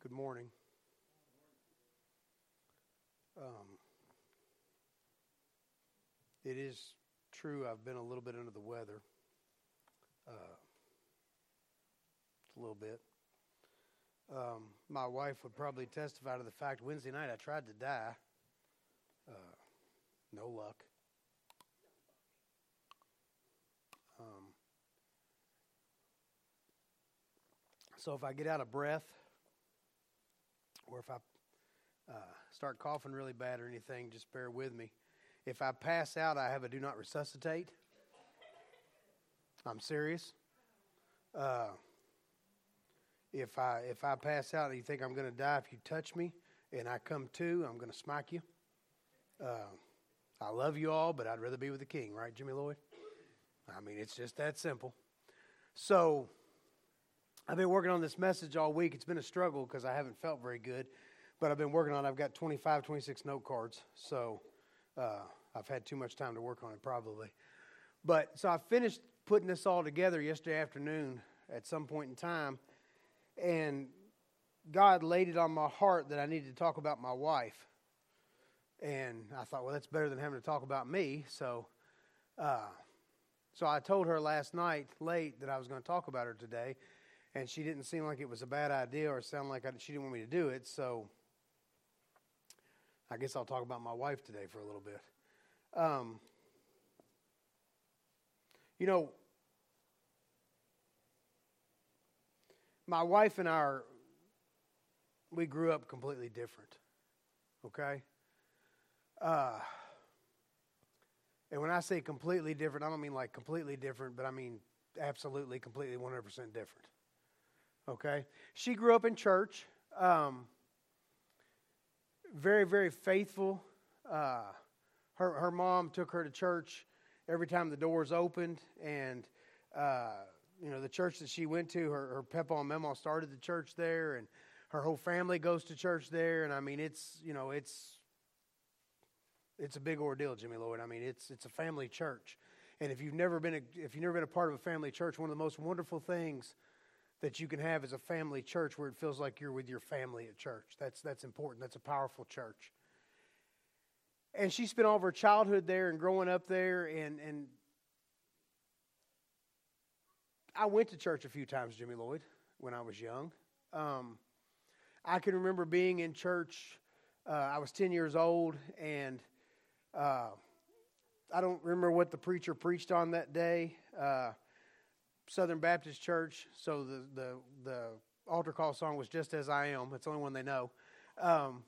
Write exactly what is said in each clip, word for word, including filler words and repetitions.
Good morning. Um, it is true I've been a little bit under the weather. Uh, a little bit. Um, my wife would probably testify to the fact Wednesday night I tried to die. Uh, no luck. Um, so if I get out of breath, or if I uh, start coughing really bad or anything, just bear with me. If I pass out, I have a do not resuscitate. I'm serious. Uh, if I if I pass out and you think I'm going to die, if you touch me and I come to, I'm going to smack you. Uh, I love you all, but I'd rather be with the King, right, Jimmy Lloyd? I mean, it's just that simple. So I've been working on this message all week. It's been a struggle because I haven't felt very good, but I've been working on it. I've got twenty-five, twenty-six note cards, so uh, I've had too much time to work on it probably. But so I finished putting this all together yesterday afternoon at some point in time, and God laid it on my heart that I needed to talk about my wife. And I thought, well, that's better than having to talk about me. So uh, so I told her last night late that I was going to talk about her today, and she didn't seem like it was a bad idea or sound like I, she didn't want me to do it. So I guess I'll talk about my wife today for a little bit. Um, you know, my wife and I, are, we grew up completely different, okay? Uh, and when I say completely different, I don't mean like completely different, but I mean absolutely, completely, one hundred percent different, okay? She grew up in church, um, very, very faithful. Uh, her, her mom took her to church every time the doors opened, and uh, you know, the church that she went to, her, her Papa and Mama started the church there, and her whole family goes to church there. And I mean, it's, you know, it's it's a big ordeal, Jimmy Lloyd. I mean, it's it's a family church, and if you've never been a, if you've never been a part of a family church, one of the most wonderful things that you can have is a family church where it feels like you're with your family at church. That's that's important. That's a powerful church. And she spent all of her childhood there and growing up there, and and I went to church a few times, Jimmy Lloyd, when I was young. Um, I can remember being in church. Uh, I was ten years old, and uh, I don't remember what the preacher preached on that day. Uh, Southern Baptist Church, so the, the, the altar call song was Just As I Am. It's the only one they know. Um,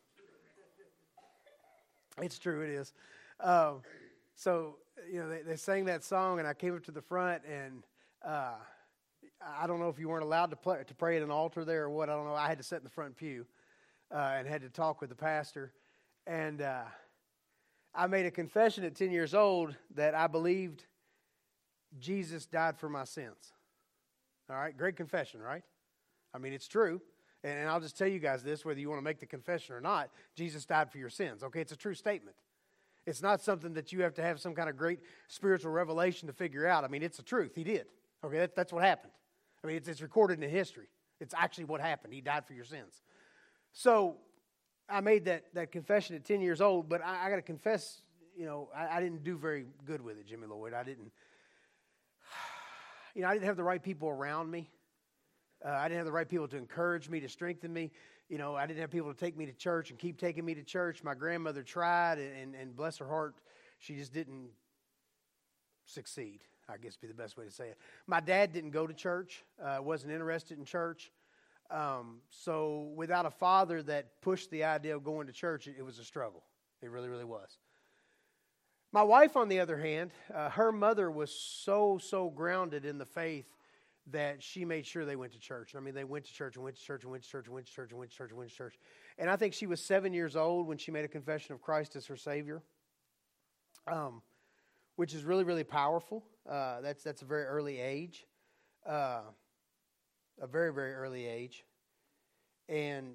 it's true, it is. Uh, so, you know, they, they sang that song, and I came up to the front, and uh, I don't know if you weren't allowed to, play, to pray at an altar there or what. I don't know. I had to sit in the front pew uh, and had to talk with the pastor. And uh, I made a confession at ten years old that I believed Jesus died for my sins. All right, great confession, right? I mean, it's true. And, and I'll just tell you guys this, whether you want to make the confession or not, Jesus died for your sins. Okay, it's a true statement. It's not something that you have to have some kind of great spiritual revelation to figure out. I mean, it's the truth. He did. Okay, that, that's what happened. I mean, it's, it's recorded in history. It's actually what happened. He died for your sins. So I made that, that confession at ten years old, but I, I got to confess, you know, I, I didn't do very good with it, Jimmy Lloyd. I didn't. You know, I didn't have the right people around me. Uh, I didn't have the right people to encourage me, to strengthen me. You know, I didn't have people to take me to church and keep taking me to church. My grandmother tried, and, and, and bless her heart, she just didn't succeed, I guess would be the best way to say it. My dad didn't go to church, uh, wasn't interested in church. Um, so without a father that pushed the idea of going to church, it, it was a struggle. It really, really was. My wife, on the other hand, uh, her mother was so, so grounded in the faith that she made sure they went to church. I mean, they went to church and went to church and went to church and went to church and went to church and went to church. And I think she was seven years old when she made a confession of Christ as her Savior, um, which is really, really powerful. Uh, that's that's a very early age, uh, a very, very early age. And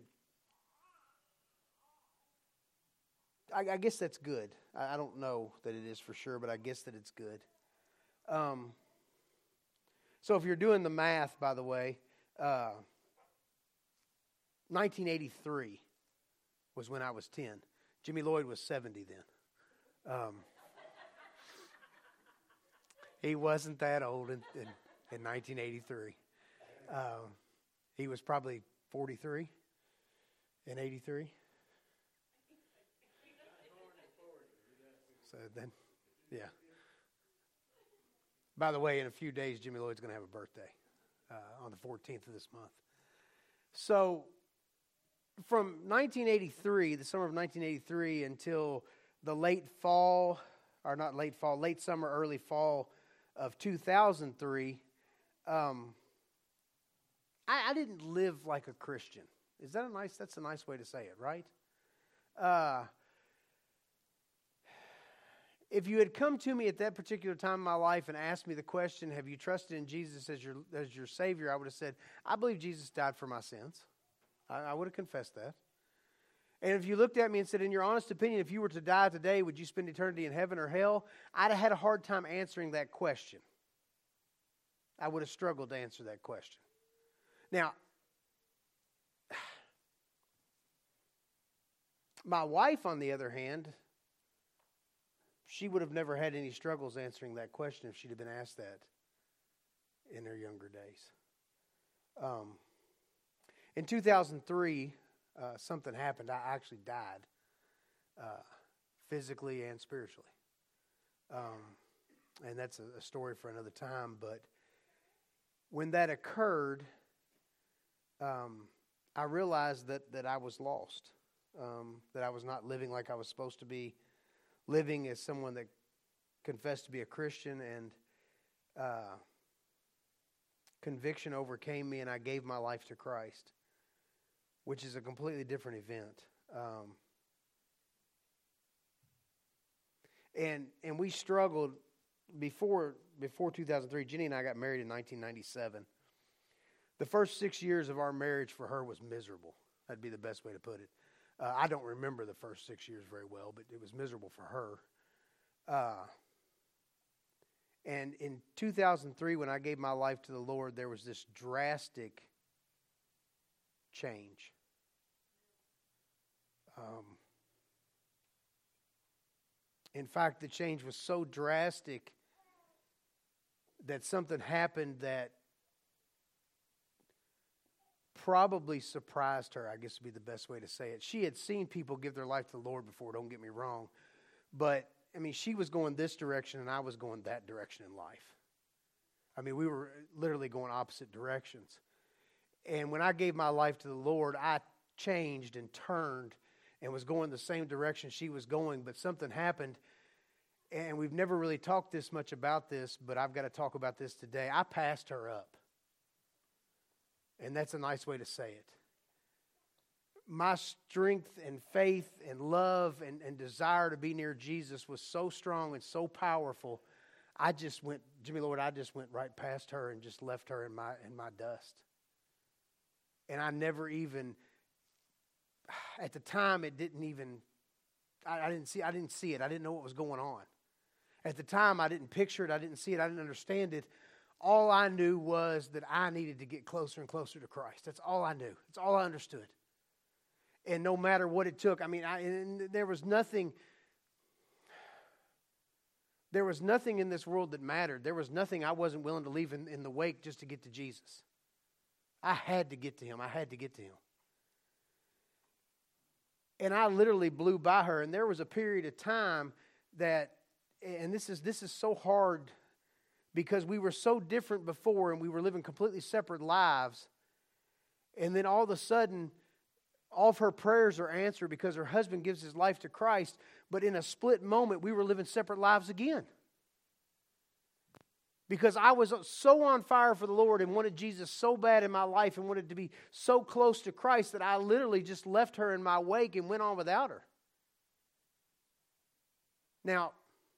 I, I guess that's good. I, I don't know that it is for sure, but I guess that it's good. Um, so if you're doing the math, by the way, uh, nineteen eighty-three was when I was ten. Jimmy Lloyd was seventy then. Um, he wasn't that old in, in, in nineteen eighty-three. Um, he was probably forty-three in eighty-three. So then, yeah. By the way, in a few days, Jimmy Lloyd's going to have a birthday uh, on the fourteenth of this month. So from nineteen eighty-three, the summer of nineteen eighty-three, until the late fall, or not late fall, late summer, early fall of two thousand three, um, I, I didn't live like a Christian. Is that a nice, that's a nice way to say it, right? Uh, if you had come to me at that particular time in my life and asked me the question, have you trusted in Jesus as your as your Savior, I would have said, I believe Jesus died for my sins. I, I would have confessed that. And if you looked at me and said, in your honest opinion, if you were to die today, would you spend eternity in heaven or hell? I'd have had a hard time answering that question. I would have struggled to answer that question. Now, my wife, on the other hand, she would have never had any struggles answering that question if she'd have been asked that in her younger days. Um, in two thousand three, uh, something happened. I actually died, uh, physically and spiritually. Um, and that's a, a story for another time. But when that occurred, um, I realized that, that I was lost, um, that I was not living like I was supposed to be, living as someone that confessed to be a Christian, and uh, conviction overcame me, and I gave my life to Christ, which is a completely different event. Um, and and we struggled before before two thousand three. Jenny and I got married in nineteen ninety-seven. The first six years of our marriage for her was miserable. That'd be the best way to put it. Uh, I don't remember the first six years very well, but it was miserable for her. Uh, and in two thousand three, when I gave my life to the Lord, there was this drastic change. Um, in fact, the change was so drastic that something happened that probably surprised her, I guess would be the best way to say it. She had seen people give their life to the Lord before, don't get me wrong. But, I mean, she was going this direction and I was going that direction in life. I mean, we were literally going opposite directions. And when I gave my life to the Lord, I changed and turned and was going the same direction she was going. But something happened, and we've never really talked this much about this, but I've got to talk about this today. I passed her up. And that's a nice way to say it. My strength and faith and love and, and desire to be near Jesus was so strong and so powerful, I just went, Jimmy Lord, I just went right past her and just left her in my in my dust. And I never even, at the time, it didn't even, I, I didn't see, I didn't see it. I didn't know what was going on. At the time, I didn't picture it. I didn't see it. I didn't understand it. All I knew was that I needed to get closer and closer to Christ. That's all I knew. That's all I understood. And no matter what it took, I mean, I, and there was nothing, there was nothing in this world that mattered. There was nothing I wasn't willing to leave in, in the wake just to get to Jesus. I had to get to Him. I had to get to Him. And I literally blew by her. And there was a period of time that, and this is this is so hard because we were so different before and we were living completely separate lives. And then all of a sudden, all of her prayers are answered because her husband gives his life to Christ. But in a split moment, we were living separate lives again. Because I was so on fire for the Lord and wanted Jesus so bad in my life and wanted to be so close to Christ that I literally just left her in my wake and went on without her. Now,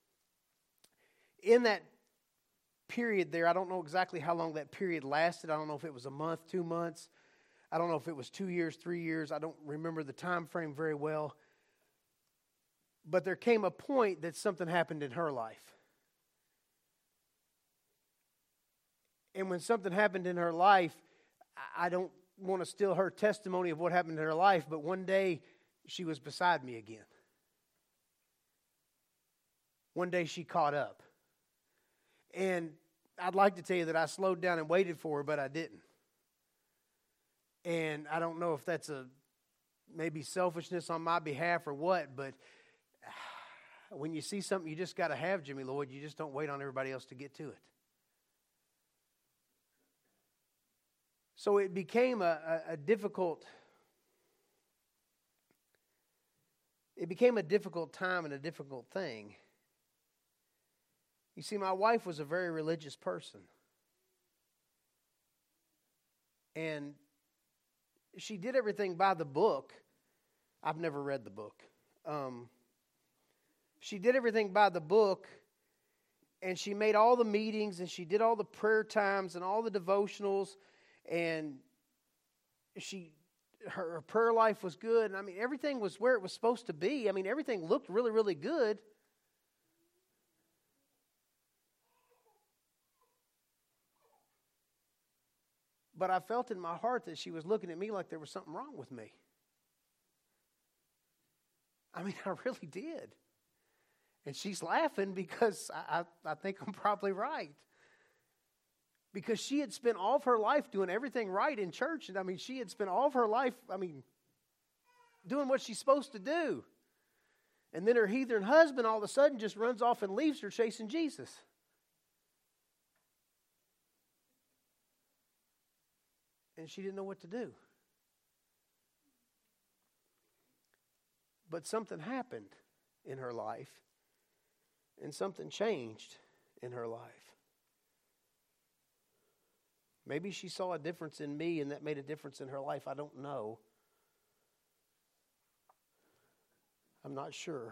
in that period there, I don't know exactly how long that period lasted. I don't know if it was a month, two months. I don't know if it was two years, three years. I don't remember the time frame very well. But there came a point that something happened in her life. And when something happened in her life, I don't want to steal her testimony of what happened in her life, but one day she was beside me again. One day she caught up. And I'd like to tell you that I slowed down and waited for her, but I didn't. And I don't know if that's a maybe selfishness on my behalf or what, but when you see something you just got to have, Jimmy Lloyd, you just don't wait on everybody else to get to it. So it became a, a, a difficult, it became a difficult time and a difficult thing. You see, my wife was a very religious person. And she did everything by the book. I've never read the book. Um, she did everything by the book, and she made all the meetings, and she did all the prayer times and all the devotionals, and she her, her prayer life was good. And I mean, everything was where it was supposed to be. I mean, everything looked really, really good. But I felt in my heart that she was looking at me like there was something wrong with me. I mean, I really did. And she's laughing because I, I, I think I'm probably right. Because she had spent all of her life doing everything right in church. And I mean, she had spent all of her life, I mean, doing what she's supposed to do. And then her heathen husband all of a sudden just runs off and leaves her chasing Jesus. And she didn't know what to do. But something happened in her life, and something changed in her life. Maybe she saw a difference in me, and that made a difference in her life. I don't know. I'm not sure.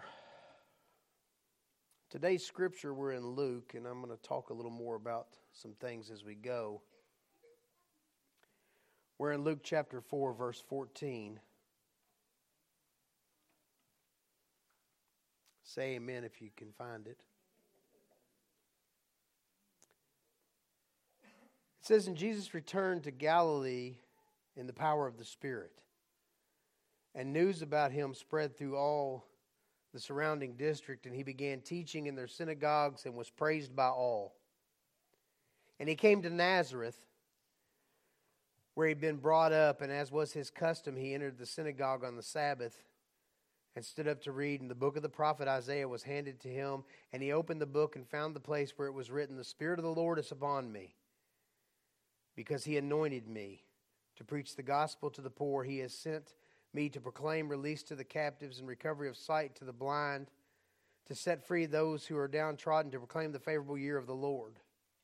Today's scripture, we're in Luke, and I'm going to talk a little more about some things as we go. We're in Luke chapter four, verse fourteen. Say amen if you can find it. It says, "And Jesus returned to Galilee in the power of the Spirit, and news about him spread through all the surrounding district, and he began teaching in their synagogues and was praised by all. And he came to Nazareth, where he'd been brought up, and as was his custom, he entered the synagogue on the Sabbath and stood up to read. And the book of the prophet Isaiah was handed to him, and he opened the book and found the place where it was written, 'The Spirit of the Lord is upon me, because he anointed me to preach the gospel to the poor. He has sent me to proclaim release to the captives and recovery of sight to the blind, to set free those who are downtrodden, to proclaim the favorable year of the Lord.'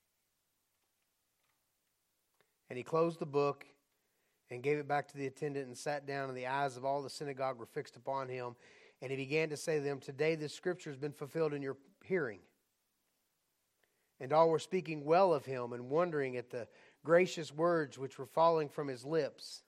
And he closed the book and gave it back to the attendant and sat down, and the eyes of all the synagogue were fixed upon him. And he began to say to them, 'Today this scripture has been fulfilled in your hearing.' And all were speaking well of him and wondering at the gracious words which were falling from his lips.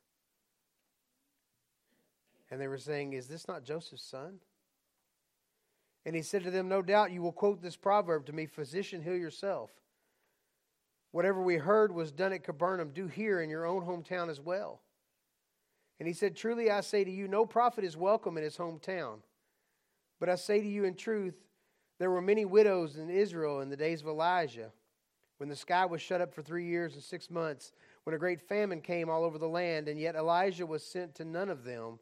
And they were saying, 'Is this not Joseph's son?' And he said to them, 'No doubt you will quote this proverb to me, Physician, heal yourself. Whatever we heard was done at Capernaum, do here in your own hometown as well.' And he said, 'Truly I say to you, no prophet is welcome in his hometown. But I say to you in truth, there were many widows in Israel in the days of Elijah, when the sky was shut up for three years and six months, when a great famine came all over the land, and yet Elijah was sent to none of them,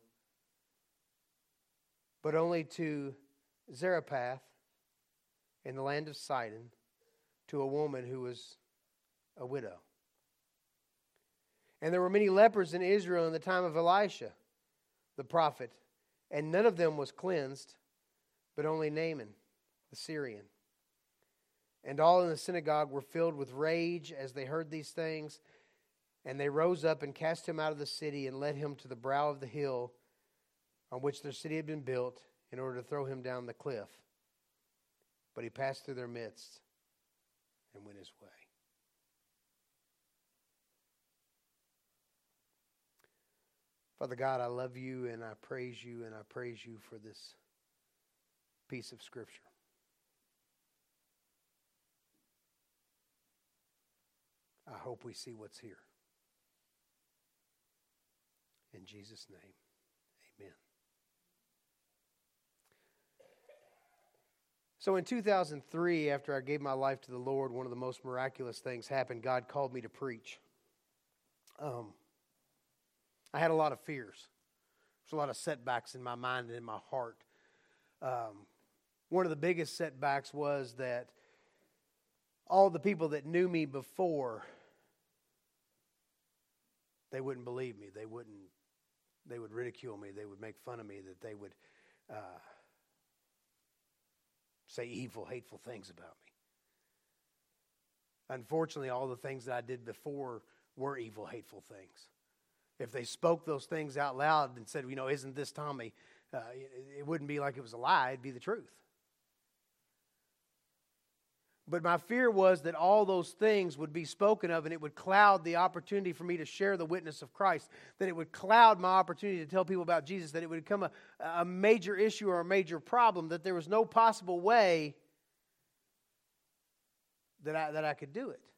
but only to Zarephath in the land of Sidon, to a woman who was a widow. And there were many lepers in Israel in the time of Elisha, the prophet, and none of them was cleansed, but only Naaman, the Syrian. And all in the synagogue were filled with rage as they heard these things, and they rose up and cast him out of the city and led him to the brow of the hill on which their city had been built, in order to throw him down the cliff. But he passed through their midst and went his way." Father God, I love you and I praise you and I praise you for this piece of Scripture. I hope we see what's here. In Jesus' name, amen. So in two thousand three, after I gave my life to the Lord, one of the most miraculous things happened. God called me to preach. Um, I had a lot of fears. There's a lot of setbacks in my mind and in my heart. Um, one of the biggest setbacks was that all the people that knew me before, they wouldn't believe me. They wouldn't. They would ridicule me. They would make fun of me. That they would uh, say evil, hateful things about me. Unfortunately, all the things that I did before were evil, hateful things. If they spoke those things out loud and said, you know, isn't this Tommy? Uh, it wouldn't be like it was a lie. It'd be the truth. But my fear was that all those things would be spoken of and it would cloud the opportunity for me to share the witness of Christ. That it would cloud my opportunity to tell people about Jesus. That it would become a, a major issue or a major problem. That there was no possible way that I, that I could do it.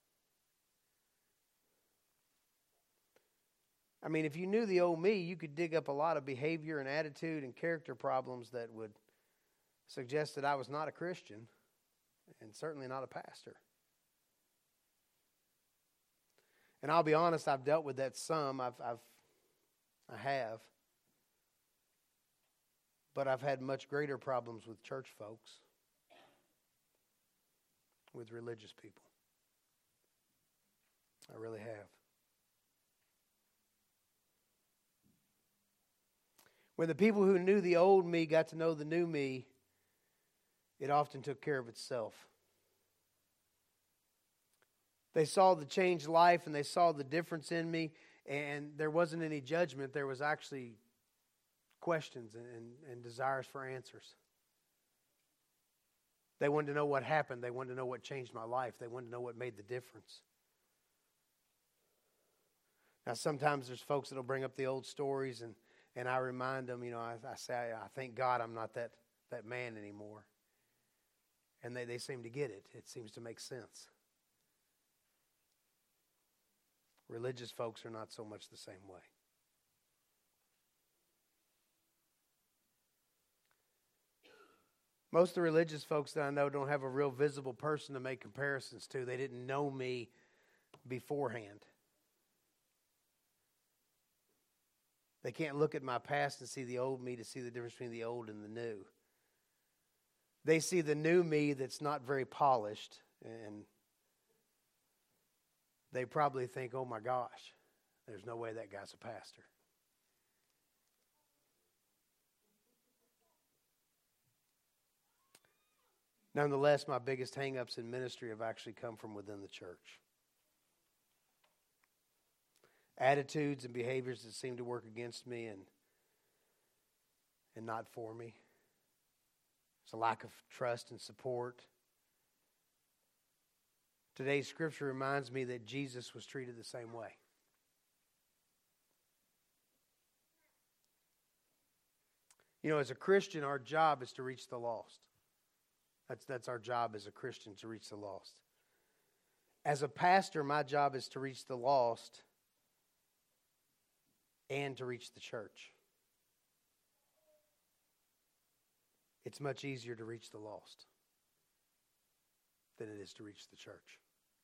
I mean, if you knew the old me, you could dig up a lot of behavior and attitude and character problems that would suggest that I was not a Christian and certainly not a pastor. And I'll be honest, I've dealt with that some. I've, I've, I have. But I've had much greater problems with church folks, with religious people. I really have. When the people who knew the old me got to know the new me, it often took care of itself. They saw the changed life and they saw the difference in me, and there wasn't any judgment. There was actually questions and, and, and desires for answers. They wanted to know what happened. They wanted to know what changed my life. They wanted to know what made the difference. Now, sometimes there's folks that will bring up the old stories, and And I remind them, you know, I, I say, I thank God I'm not that, that man anymore. And they, they seem to get it. It seems to make sense. Religious folks are not so much the same way. Most of the religious folks that I know don't have a real visible person to make comparisons to. They didn't know me beforehand. They can't look at my past and see the old me to see the difference between the old and the new. They see the new me that's not very polished, and they probably think, oh my gosh, there's no way that guy's a pastor. Nonetheless, my biggest hang-ups in ministry have actually come from within the church. Attitudes and behaviors that seem to work against me and, and not for me. It's a lack of trust and support. Today's scripture reminds me that Jesus was treated the same way. You know, as a Christian, our job is to reach the lost. That's, that's our job as a Christian, to reach the lost. As a pastor, my job is to reach the lost and to reach the church. It's much easier to reach the lost than it is to reach the church.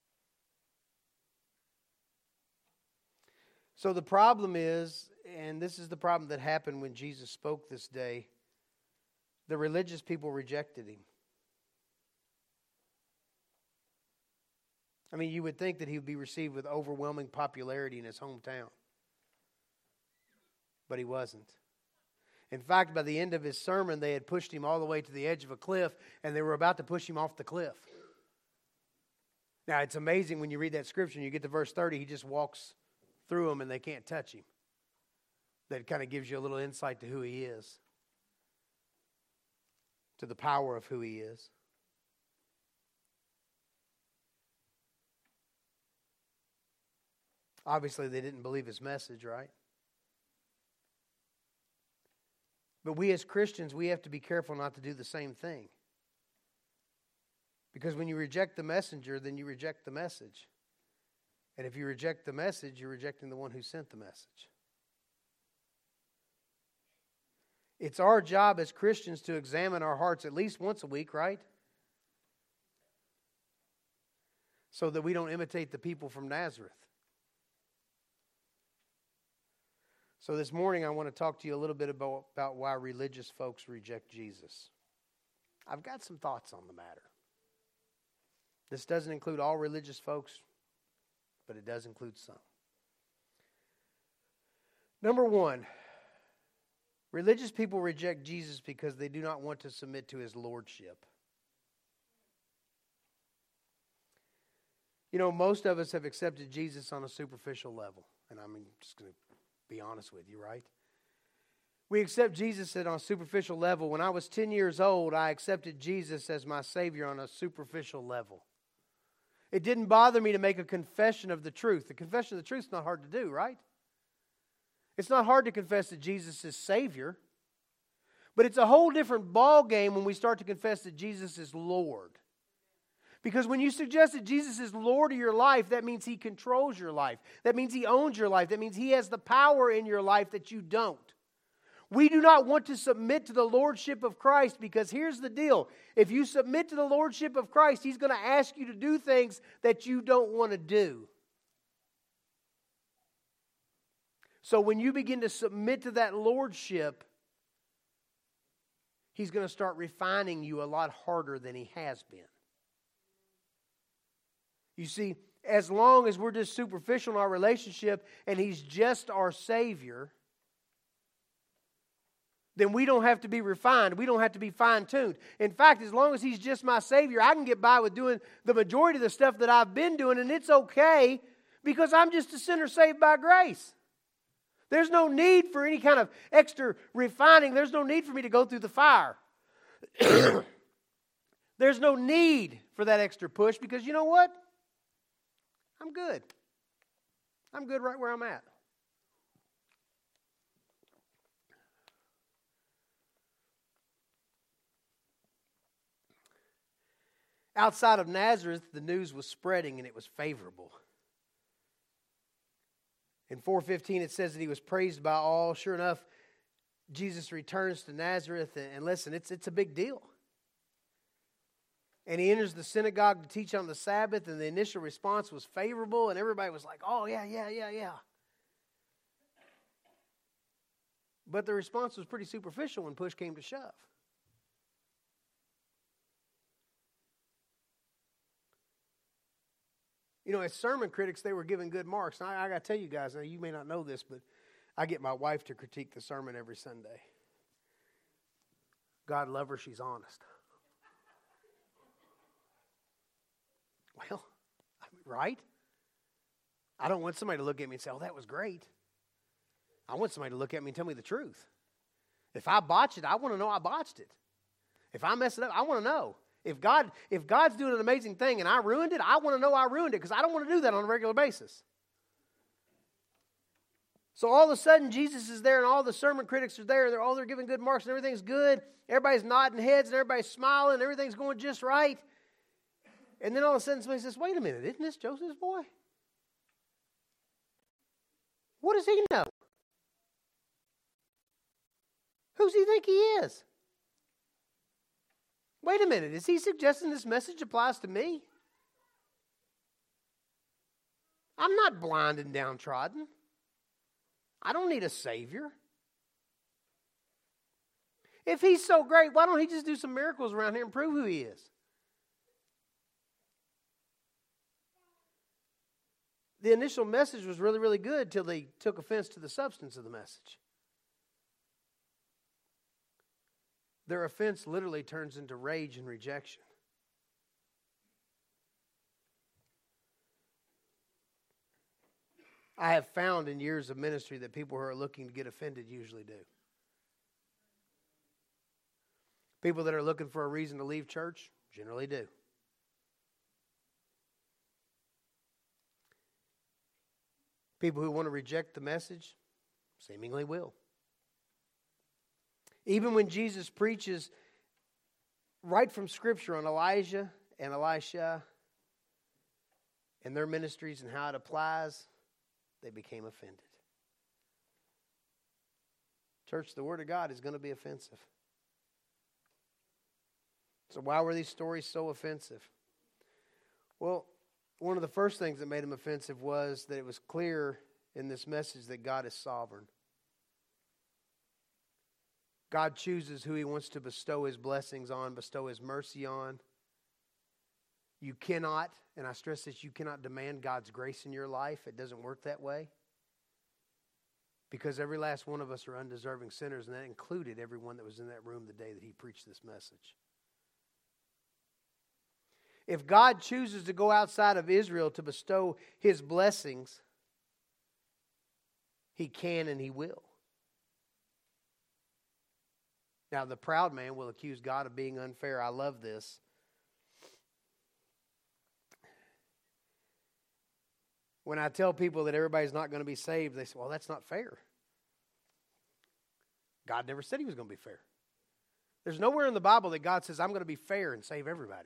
So the problem is, and this is the problem that happened when Jesus spoke this day, the religious people rejected him. I mean, you would think that he would be received with overwhelming popularity in his hometown. But he wasn't. In fact, by the end of his sermon, they had pushed him all the way to the edge of a cliff, and they were about to push him off the cliff. Now, it's amazing when you read that scripture and you get to verse thirty, he just walks through them and they can't touch him. That kind of gives you a little insight to who he is, to the power of who he is. Obviously, they didn't believe his message, right? But we as Christians, we have to be careful not to do the same thing. Because when you reject the messenger, then you reject the message. And if you reject the message, you're rejecting the one who sent the message. It's our job as Christians to examine our hearts at least once a week, right? So that we don't imitate the people from Nazareth. So this morning I want to talk to you a little bit about, about why religious folks reject Jesus. I've got some thoughts on the matter. This doesn't include all religious folks, but it does include some. Number one, religious people reject Jesus because they do not want to submit to His lordship. You know, most of us have accepted Jesus on a superficial level. And I'm just going to be honest with you, right? We accept Jesus on a superficial level. When I was ten years old, I accepted Jesus as my Savior on a superficial level. It didn't bother me to make a confession of the truth. The confession of the truth is not hard to do, right? It's not hard to confess that Jesus is Savior. But it's a whole different ball game when we start to confess that Jesus is Lord. Because when you suggest that Jesus is Lord of your life, that means He controls your life. That means He owns your life. That means He has the power in your life that you don't. We do not want to submit to the Lordship of Christ because here's the deal. If you submit to the Lordship of Christ, He's going to ask you to do things that you don't want to do. So when you begin to submit to that Lordship, He's going to start refining you a lot harder than He has been. You see, as long as we're just superficial in our relationship and He's just our Savior, then we don't have to be refined. We don't have to be fine-tuned. In fact, as long as He's just my Savior, I can get by with doing the majority of the stuff that I've been doing, and it's okay because I'm just a sinner saved by grace. There's no need for any kind of extra refining. There's no need for me to go through the fire. There's no need for that extra push because you know what? I'm good. I'm good right where I'm at. Outside of Nazareth, the news was spreading and it was favorable. In four fifteen, it says that He was praised by all. Sure enough, Jesus returns to Nazareth, and, and listen, it's, it's a big deal. And He enters the synagogue to teach on the Sabbath, and the initial response was favorable, and everybody was like, oh, yeah, yeah, yeah, yeah. But the response was pretty superficial when push came to shove. You know, as sermon critics, they were given good marks. And I, I got to tell you guys, now you may not know this, but I get my wife to critique the sermon every Sunday. God love her, she's honest. Well, right? I don't want somebody to look at me and say, oh, that was great. I want somebody to look at me and tell me the truth. If I botch it, I want to know I botched it. If I mess it up, I want to know. If God, if God's doing an amazing thing and I ruined it, I want to know I ruined it because I don't want to do that on a regular basis. So all of a sudden, Jesus is there and all the sermon critics are there and they're all they're giving good marks and everything's good. Everybody's nodding heads and everybody's smiling and everything's going just right. And then all of a sudden somebody says, wait a minute, isn't this Joseph's boy? What does he know? Who's he think he is? Wait a minute, is he suggesting this message applies to me? I'm not blind and downtrodden. I don't need a Savior. If He's so great, why don't He just do some miracles around here and prove who He is? The initial message was really, really good till they took offense to the substance of the message. Their offense literally turns into rage and rejection. I have found in years of ministry that people who are looking to get offended usually do. People that are looking for a reason to leave church generally do. People who want to reject the message seemingly will. Even when Jesus preaches right from Scripture on Elijah and Elisha and their ministries and how it applies, they became offended. Church, the Word of God is going to be offensive. So why were these stories so offensive? Well, one of the first things that made them offensive was that it was clear in this message that God is sovereign. God chooses who He wants to bestow His blessings on, bestow His mercy on. You cannot, and I stress this, you cannot demand God's grace in your life. It doesn't work that way. Because every last one of us are undeserving sinners, and that included everyone that was in that room the day that He preached this message. If God chooses to go outside of Israel to bestow His blessings, He can and He will. Now, the proud man will accuse God of being unfair. I love this. When I tell people that everybody's not going to be saved, they say, well, that's not fair. God never said He was going to be fair. There's nowhere in the Bible that God says, I'm going to be fair and save everybody.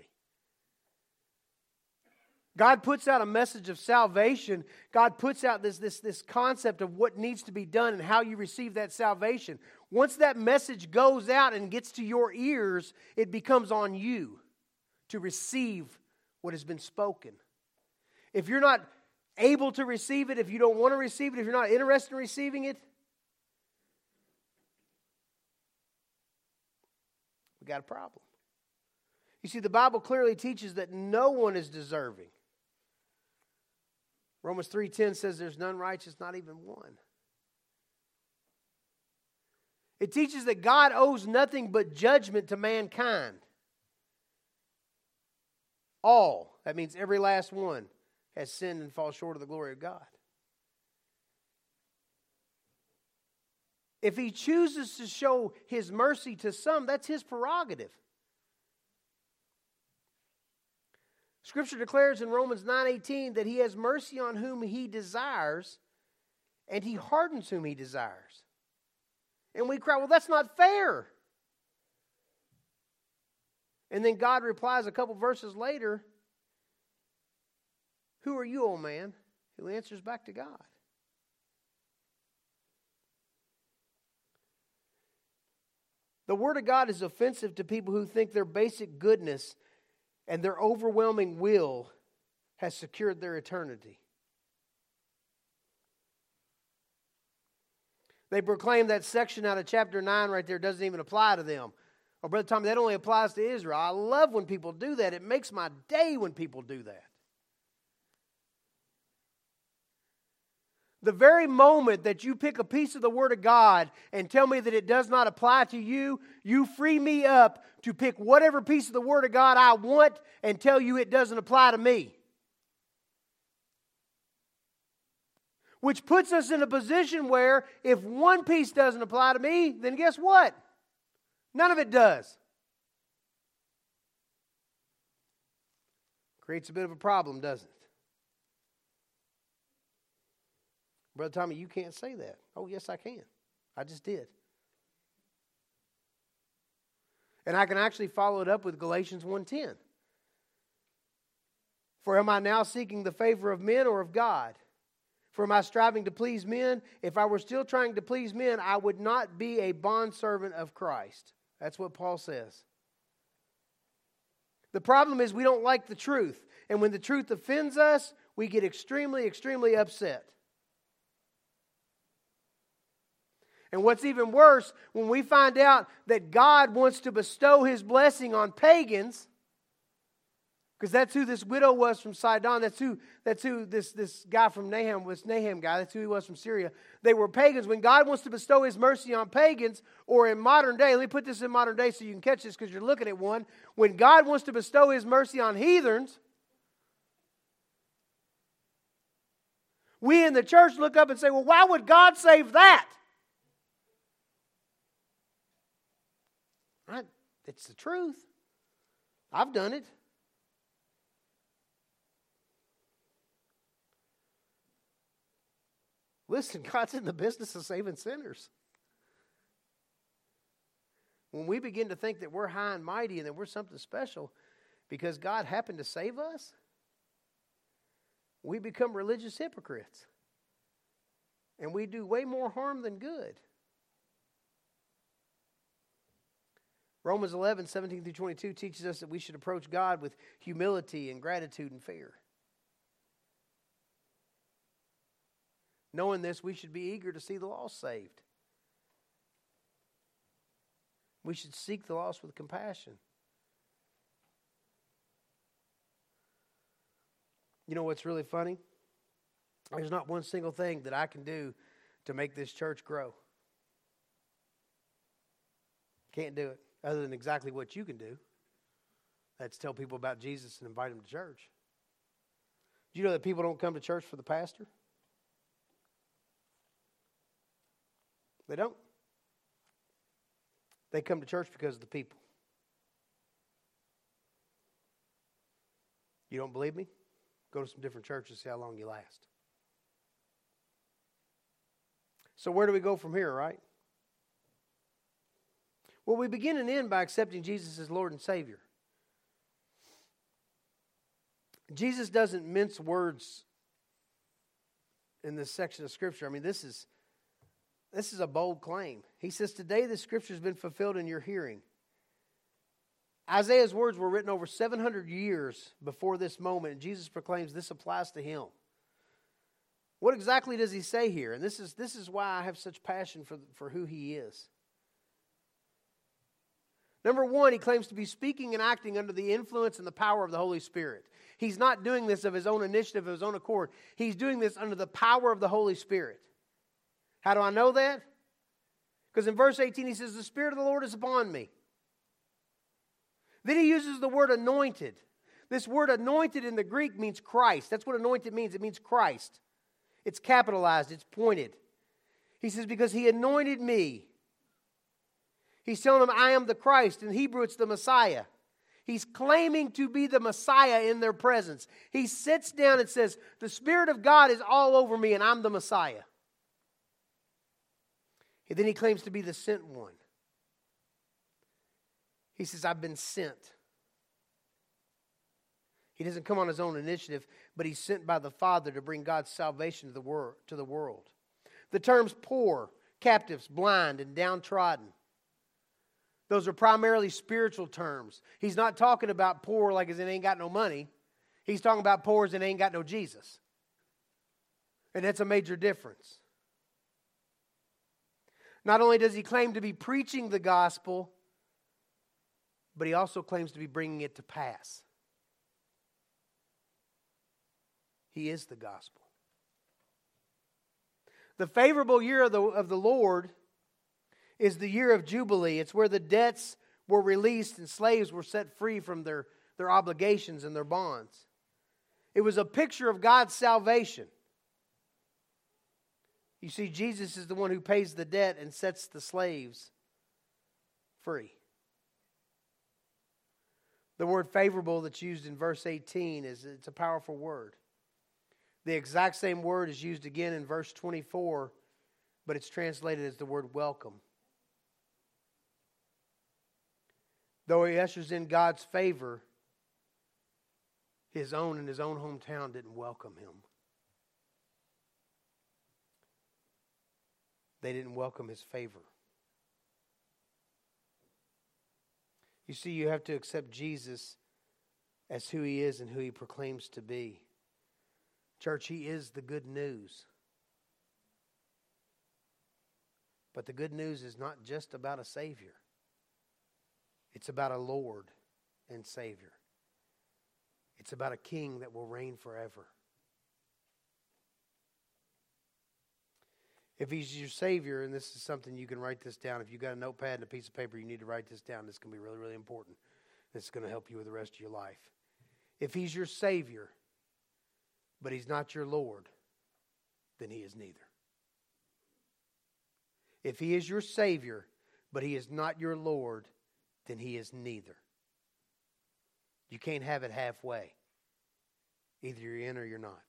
God puts out a message of salvation. God puts out this, this, this concept of what needs to be done and how you receive that salvation. Once that message goes out and gets to your ears, it becomes on you to receive what has been spoken. If you're not able to receive it, if you don't want to receive it, if you're not interested in receiving it, we got a problem. You see, the Bible clearly teaches that no one is deserving. Romans three ten says there's none righteous, not even one. It teaches that God owes nothing but judgment to mankind. All, that means every last one, has sinned and falls short of the glory of God. If He chooses to show His mercy to some, that's His prerogative. Scripture declares in Romans nine eighteen that He has mercy on whom He desires, and He hardens whom He desires. And we cry, well, that's not fair. And then God replies a couple verses later, who are you, O man, who answers back to God? The Word of God is offensive to people who think their basic goodness and their overwhelming will has secured their eternity. They proclaim that section out of chapter nine right there doesn't even apply to them. Oh, Brother Tommy, that only applies to Israel. I love when people do that. It makes my day when people do that. The very moment that you pick a piece of the Word of God and tell me that it does not apply to you, you free me up to pick whatever piece of the Word of God I want and tell you it doesn't apply to me. Which puts us in a position where if one piece doesn't apply to me, then guess what? None of it does. Creates a bit of a problem, doesn't it? Brother Tommy, you can't say that. Oh, yes, I can. I just did. And I can actually follow it up with Galatians one ten. For am I now seeking the favor of men or of God? For am I striving to please men? If I were still trying to please men, I would not be a bondservant of Christ. That's what Paul says. The problem is we don't like the truth. And when the truth offends us, we get extremely, extremely upset. And what's even worse, when we find out that God wants to bestow His blessing on pagans, because that's who this widow was from Sidon, that's who that's who this, this guy from Nahum was, Nahum guy, that's who he was from Syria. They were pagans. When God wants to bestow His mercy on pagans, or in modern day, let me put this in modern day so you can catch this because you're looking at one. When God wants to bestow His mercy on heathens, we in the church look up and say, well, why would God save that? Right? It's the truth. I've done it. Listen, God's in the business of saving sinners. When we begin to think that we're high and mighty and that we're something special because God happened to save us, we become religious hypocrites. And we do way more harm than good. Romans eleven, seventeen through twenty-two teaches us that we should approach God with humility and gratitude and fear. Knowing this, we should be eager to see the lost saved. We should seek the lost with compassion. You know what's really funny? There's not one single thing that I can do to make this church grow. Can't do it, other than exactly what you can do. That's tell people about Jesus and invite them to church. Do you know that people don't come to church for the pastor? They don't. They come to church because of the people. You don't believe me? Go to some different churches, see how long you last. So where do we go from here, right? Well, we begin and end by accepting Jesus as Lord and Savior. Jesus doesn't mince words in this section of Scripture. I mean, this is, this is a bold claim. He says, today the Scripture has been fulfilled in your hearing. Isaiah's words were written over seven hundred years before this moment, and Jesus proclaims this applies to him. What exactly does he say here? And this is, this is why I have such passion for, for who he is. Number one, he claims to be speaking and acting under the influence and the power of the Holy Spirit. He's not doing this of his own initiative, of his own accord. He's doing this under the power of the Holy Spirit. How do I know that? Because in verse eighteen he says, the Spirit of the Lord is upon me. Then he uses the word anointed. This word anointed in the Greek means Christ. That's what anointed means. It means Christ. It's capitalized. It's pointed. He says, because he anointed me. He's telling them, I am the Christ. In Hebrew, it's the Messiah. He's claiming to be the Messiah in their presence. He sits down and says, the Spirit of God is all over me and I'm the Messiah. And then he claims to be the sent one. He says, I've been sent. He doesn't come on his own initiative, but he's sent by the Father to bring God's salvation to the wor- to the world. The terms poor, captives, blind, and downtrodden, those are primarily spiritual terms. He's not talking about poor like as in ain't got no money. He's talking about poor as in ain't got no Jesus. And that's a major difference. Not only does he claim to be preaching the gospel, but he also claims to be bringing it to pass. He is the gospel. The favorable year of the, of the Lord is the year of Jubilee. It's where the debts were released and slaves were set free from their, their obligations and their bonds. It was a picture of God's salvation. You see, Jesus is the one who pays the debt and sets the slaves free. The word favorable that's used in verse eighteen is it's a powerful word. The exact same word is used again in verse twenty-four, but it's translated as the word welcome. Though he ushers in God's favor, his own in his own hometown didn't welcome him. They didn't welcome his favor. You see, you have to accept Jesus as who he is and who he proclaims to be. Church, he is the good news. But the good news is not just about a Savior. It's about a Lord and Savior. It's about a King that will reign forever. If he's your Savior, and this is something you can write this down. If you've got a notepad and a piece of paper, you need to write this down. This is going to be really, really important. This is going to help you with the rest of your life. If he's your Savior, but he's not your Lord, then he is neither. If he is your Savior, but he is not your Lord, then he is neither. You can't have it halfway. Either you're in or you're not.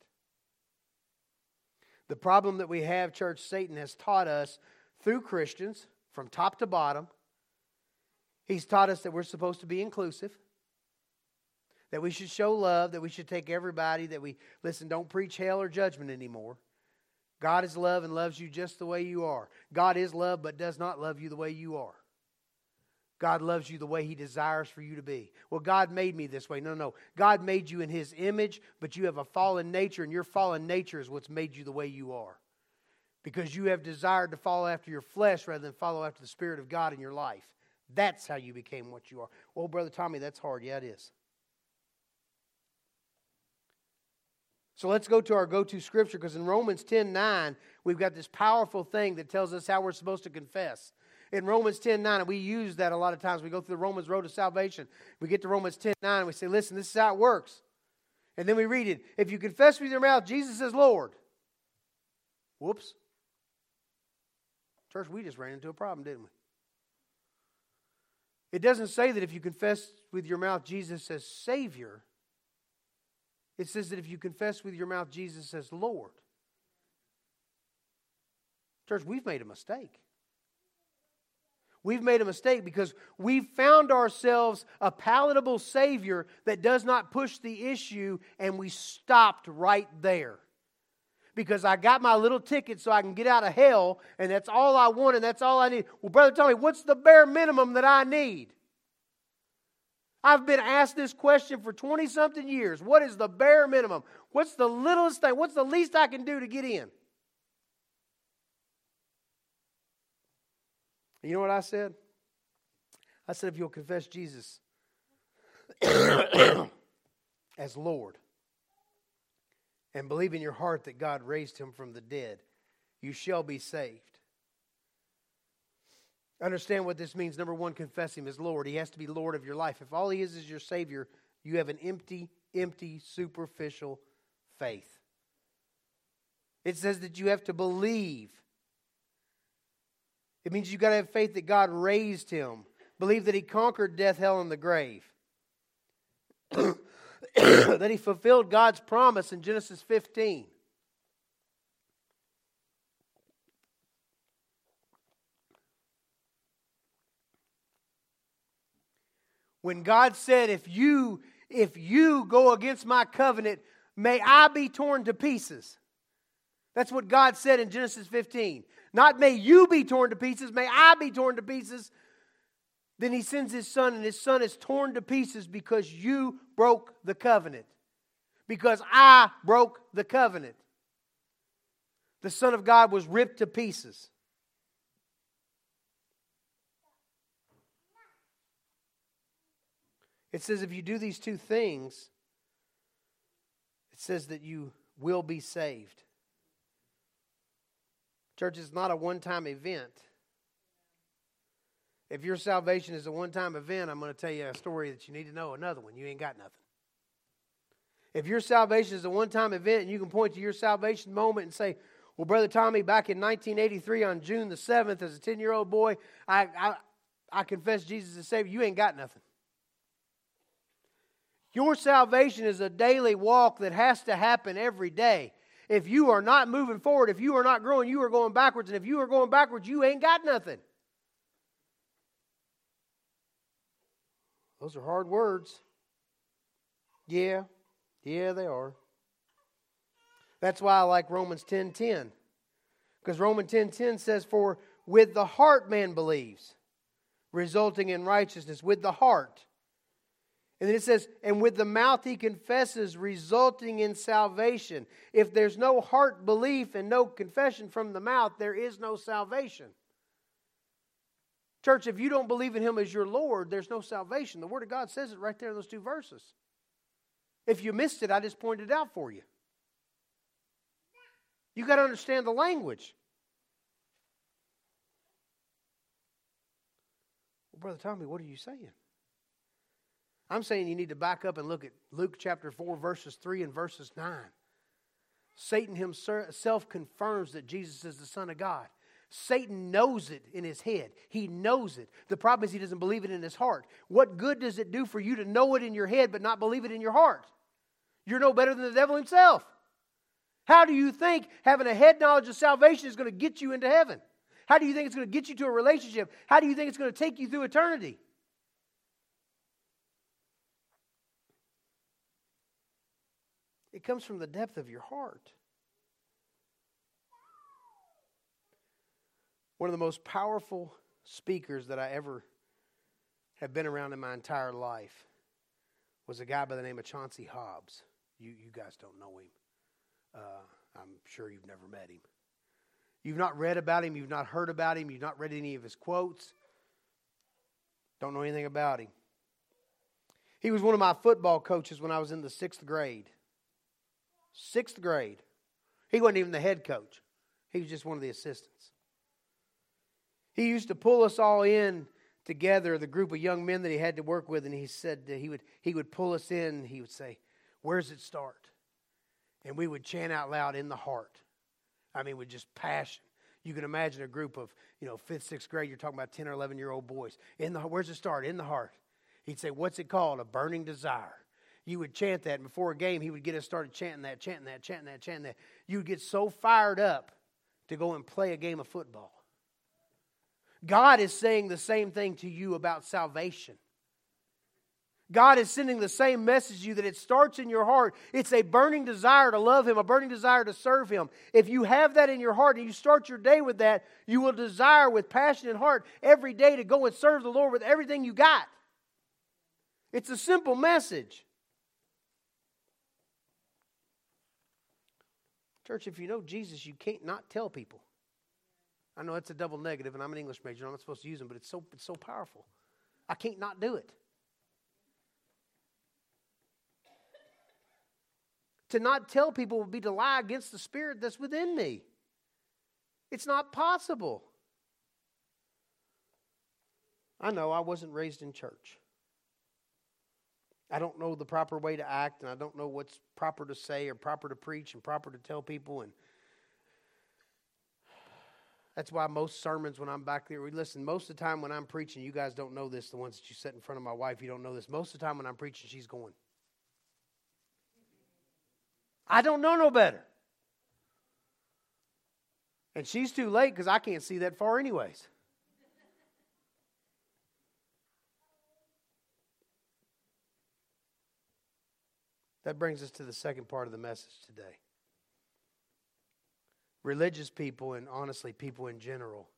The problem that we have, church, Satan has taught us through Christians, from top to bottom. He's taught us that we're supposed to be inclusive, that we should show love, that we should take everybody, that we, listen, don't preach hell or judgment anymore. God is love and loves you just the way you are. God is love but does not love you the way you are. God loves you the way He desires for you to be. Well, God made me this way. No, no. God made you in His image, but you have a fallen nature, and your fallen nature is what's made you the way you are. Because you have desired to follow after your flesh rather than follow after the Spirit of God in your life. That's how you became what you are. Well, Brother Tommy, that's hard. Yeah, it is. So let's go to our go-to scripture, because in Romans ten nine, we've got this powerful thing that tells us how we're supposed to confess. In Romans ten nine, and we use that a lot of times. We go through the Romans road to salvation. We get to Romans ten nine, and we say, listen, this is how it works. And then we read it. If you confess with your mouth, Jesus is Lord. Whoops. Church, we just ran into a problem, didn't we? It doesn't say that if you confess with your mouth Jesus as Savior. It says that if you confess with your mouth Jesus as Lord. Church, we've made a mistake. We've made a mistake because we've found ourselves a palatable Savior that does not push the issue, and we stopped right there. Because I got my little ticket so I can get out of hell, and that's all I want and that's all I need. Well, brother, tell me, what's the bare minimum that I need? I've been asked this question for twenty-something years. What is the bare minimum? What's the littlest thing? What's the least I can do to get in? You know what I said? I said, if you'll confess Jesus as Lord and believe in your heart that God raised Him from the dead, you shall be saved. Understand what this means. Number one, confess Him as Lord. He has to be Lord of your life. If all He is is your Savior, you have an empty, empty, superficial faith. It says that you have to believe. It means you've got to have faith that God raised Him. Believe that He conquered death, hell, and the grave. That He fulfilled God's promise in Genesis fifteen. When God said, if you, if you go against my covenant, may I be torn to pieces. That's what God said in Genesis fifteen. Not may you be torn to pieces, may I be torn to pieces. Then He sends His Son, and His Son is torn to pieces because you broke the covenant. Because I broke the covenant. The Son of God was ripped to pieces. It says if you do these two things, it says that you will be saved. Church, it's not a one-time event. If your salvation is a one-time event, I'm going to tell you a story that you need to know. Another one. You ain't got nothing. If your salvation is a one-time event and you can point to your salvation moment and say, well, Brother Tommy, back in nineteen eighty-three on June the seventh, as a ten-year-old boy, I, I, I confessed Jesus as Savior. You ain't got nothing. Your salvation is a daily walk that has to happen every day. If you are not moving forward, if you are not growing, you are going backwards. And if you are going backwards, you ain't got nothing. Those are hard words. Yeah, yeah, they are. That's why I like Romans ten ten. Because Romans ten ten says, for with the heart man believes, resulting in righteousness. With the heart. And then it says, and with the mouth he confesses, resulting in salvation. If there's no heart belief and no confession from the mouth, there is no salvation. Church, if you don't believe in Him as your Lord, there's no salvation. The Word of God says it right there in those two verses. If you missed it, I just pointed it out for you. You got to understand the language. Well, Brother Tommy, what are you saying? I'm saying you need to back up and look at Luke chapter four, verses three and verses nine. Satan himself confirms that Jesus is the Son of God. Satan knows it in his head. He knows it. The problem is he doesn't believe it in his heart. What good does it do for you to know it in your head but not believe it in your heart? You're no better than the devil himself. How do you think having a head knowledge of salvation is going to get you into heaven? How do you think it's going to get you to a relationship? How do you think it's going to take you through eternity? It comes from the depth of your heart. One of the most powerful speakers that I ever have been around in my entire life was a guy by the name of Chauncey Hobbs. You, you guys don't know him. Uh, I'm sure you've never met him. You've not read about him. You've not heard about him. You've not read any of his quotes. Don't know anything about him. He was one of my football coaches when I was in the sixth grade. Sixth grade. He wasn't even the head coach. He was just one of the assistants. He used to pull us all in together, the group of young men that he had to work with, and he said that he would he would pull us in. He would say, "Where's it start?" And we would chant out loud, "In the heart." I mean, with just passion. You can imagine a group of, you know, fifth, sixth grade. You're talking about ten or eleven year old boys. In the where's it start? In the heart. He'd say, "What's it called?" A burning desire. You would chant that, and before a game, he would get us started chanting that, chanting that, chanting that, chanting that. You would get so fired up to go and play a game of football. God is saying the same thing to you about salvation. God is sending the same message to you, that it starts in your heart. It's a burning desire to love Him, a burning desire to serve Him. If you have that in your heart and you start your day with that, you will desire with passion and heart every day to go and serve the Lord with everything you got. It's a simple message. Church, if you know Jesus, you can't not tell people. I know it's a double negative, and I'm an English major. I'm not supposed to use them, but it's so it's so powerful. I can't not do it. To not tell people would be to lie against the Spirit that's within me. It's not possible. I know I wasn't raised in church. I don't know the proper way to act, and I don't know what's proper to say or proper to preach and proper to tell people. And that's why most sermons when I'm back there, we listen, most of the time when I'm preaching, you guys don't know this, the ones that you sit in front of my wife, you don't know this. Most of the time when I'm preaching, she's going. I don't know no better. And she's too late because I can't see that far anyways. That brings us to the second part of the message today. Religious people, and honestly people in general,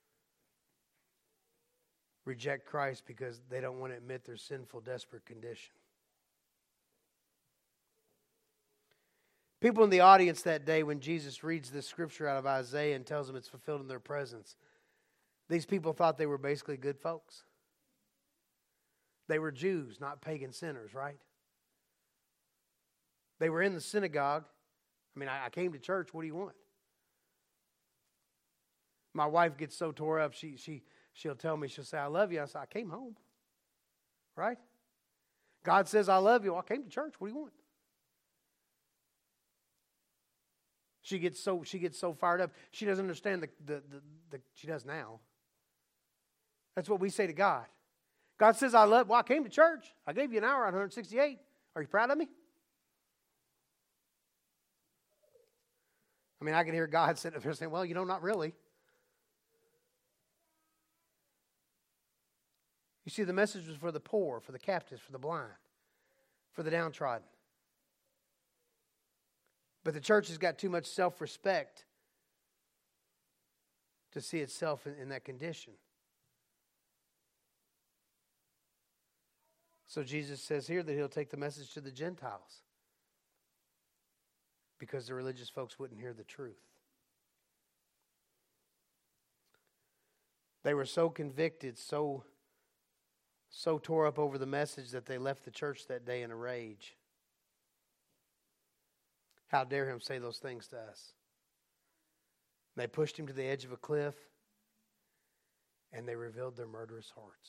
reject Christ because they don't want to admit their sinful, desperate condition. People in the audience that day when Jesus reads this scripture out of Isaiah and tells them it's fulfilled in their presence, these people thought they were basically good folks. They were Jews, not pagan sinners, right? They were in the synagogue. I mean, I, I came to church. What do you want? My wife gets so tore up, she, she, she'll tell me, she'll say, "I love you." I say, "I came home." Right? God says, "I love you." "I came to church. What do you want?" She gets so she gets so fired up. She doesn't understand the, the, the, the she does now. That's what we say to God. God says, "I love." "Well, I came to church. I gave you an hour on one sixty-eight. Are you proud of me?" I mean, I can hear God sitting up there saying, "Well, you know, not really." You see, the message was for the poor, for the captives, for the blind, for the downtrodden. But the church has got too much self-respect to see itself in, in that condition. So Jesus says here that He'll take the message to the Gentiles because the religious folks wouldn't hear the truth. They were so convicted, so, so tore up over the message that they left the church that day in a rage. How dare Him say those things to us? They pushed Him to the edge of a cliff, and they revealed their murderous hearts.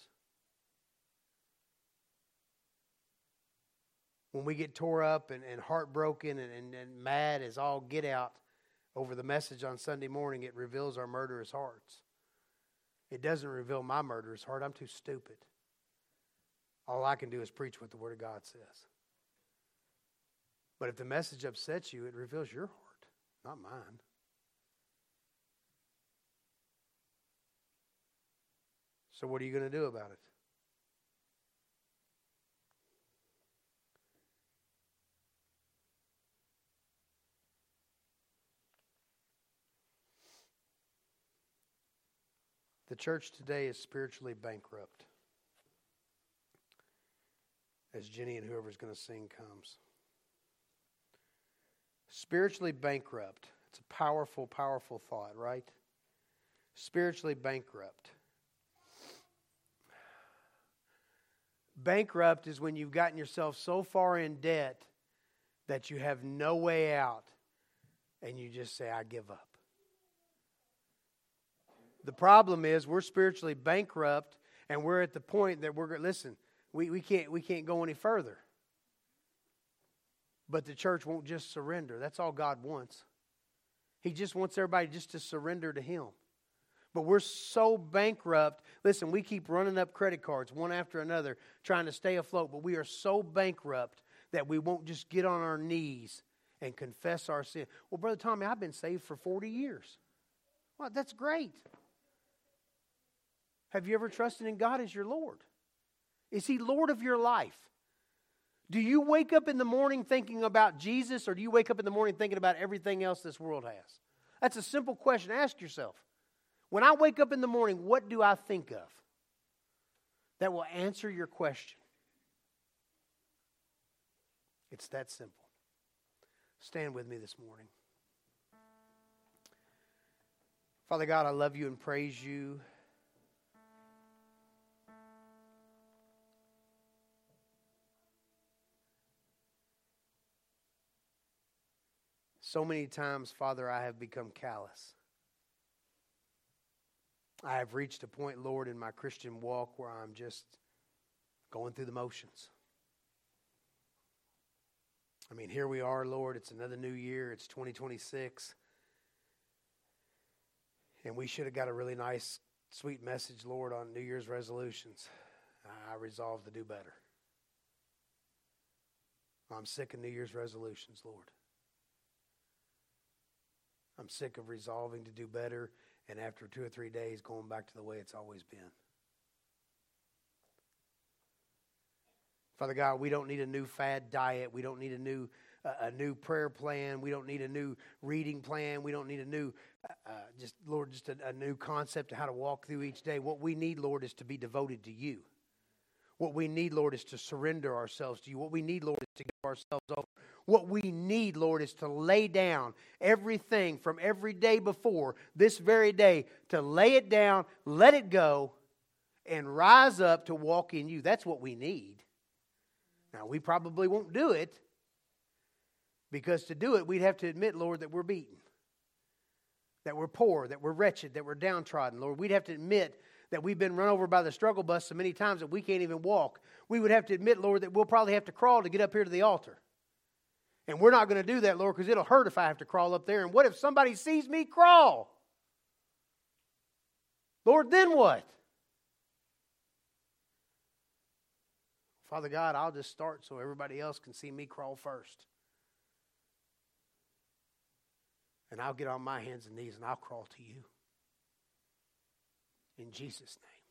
When we get tore up and, and heartbroken and, and, and mad as all get out over the message on Sunday morning, it reveals our murderous hearts. It doesn't reveal my murderous heart. I'm too stupid. All I can do is preach what the Word of God says. But if the message upsets you, it reveals your heart, not mine. So what are you going to do about it? The church today is spiritually bankrupt. as Jenny and whoever's going to sing comes. Spiritually bankrupt. It's a powerful, powerful thought, right? Spiritually bankrupt. Bankrupt is when you've gotten yourself so far in debt that you have no way out and you just say, I give up. The problem is we're spiritually bankrupt and we're at the point that we're going to, listen, we, we, can't, we can't go any further. But the church won't just surrender. That's all God wants. He just wants everybody just to surrender to Him. But we're so bankrupt. Listen, we keep running up credit cards one after another trying to stay afloat. But we are so bankrupt that we won't just get on our knees and confess our sin. Well, Brother Tommy, I've been saved for forty years. Well, that's great. Have you ever trusted in God as your Lord? Is He Lord of your life? Do you wake up in the morning thinking about Jesus, or do you wake up in the morning thinking about everything else this world has? That's a simple question. Ask yourself. When I wake up in the morning, what do I think of? That will answer your question. It's that simple. Stand with me this morning. Father God, I love you and praise you. So many times, Father, I have become callous. I have reached a point, Lord, in my Christian walk where I'm just going through the motions. I mean, here we are, Lord. It's another new year. It's twenty twenty-six. And we should have got a really nice, sweet message, Lord, on New Year's resolutions. I resolve to do better. I'm sick of New Year's resolutions, Lord. I'm sick of resolving to do better, and after two or three days, going back to the way it's always been. Father God, we don't need a new fad diet. We don't need a new uh, a new prayer plan. We don't need a new reading plan. We don't need a new, uh, just Lord, just a, a new concept of how to walk through each day. What we need, Lord, is to be devoted to you. What we need, Lord, is to surrender ourselves to you. What we need, Lord, is to give ourselves over. What we need, Lord, is to lay down everything from every day before, this very day, to lay it down, let it go, and rise up to walk in you. That's what we need. Now, we probably won't do it, because to do it, we'd have to admit, Lord, that we're beaten, that we're poor, that we're wretched, that we're downtrodden. Lord, we'd have to admit that we've been run over by the struggle bus so many times that we can't even walk. We would have to admit, Lord, that we'll probably have to crawl to get up here to the altar. And we're not going to do that, Lord, because it'll hurt if I have to crawl up there. And what if somebody sees me crawl? Lord, then what? Father God, I'll just start so everybody else can see me crawl first. And I'll get on my hands and knees and I'll crawl to you. In Jesus' name.